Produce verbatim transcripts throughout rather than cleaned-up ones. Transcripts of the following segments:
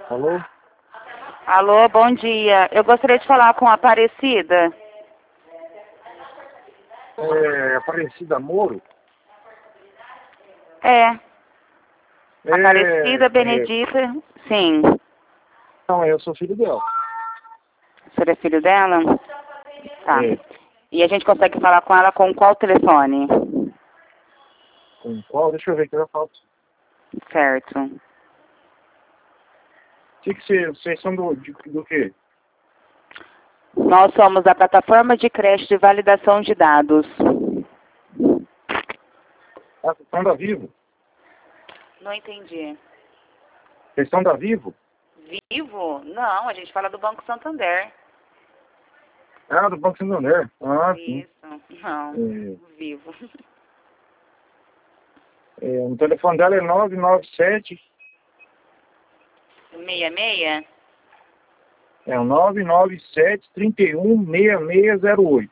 Alô? Alô, bom dia. Eu gostaria de falar com a Aparecida. É Aparecida Moro? É. É, Aparecida é, Benedita, sim. não, eu sou filho dela. O senhor é filho dela? Tá. É. E a gente consegue falar com ela com qual telefone? Com qual? Deixa eu ver que eu já falo. Certo. O que que vocês, vocês são do, de, do quê? Nós somos da plataforma de creche de validação de dados. Ah, vocês são da Vivo? Não entendi. Vocês são da Vivo? Vivo? Não, a gente fala do Banco Santander. Ah, do Banco Santander. Ah, sim. Isso. Não. É, Vivo. é, o telefone dela é nove nove sete. Meia meia? É o nove nove sete, trinta e um, seis seis zero oito.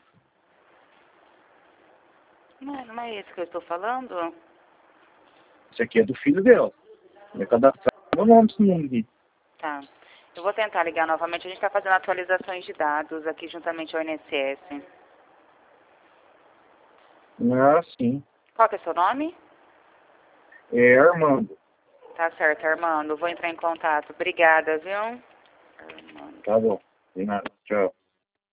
Não, não é esse que eu estou falando? Esse aqui é do filho dela. É cadastrado meu nome desse mundo aqui. Tá. Eu vou tentar ligar novamente. A gente está fazendo atualizações de dados aqui juntamente ao I N S S. Ah, sim. Qual que é o seu nome? É Armando. Tá certo, Armando. Vou entrar em contato. Obrigada, viu? Armando. Tá bom. De nada. Tchau.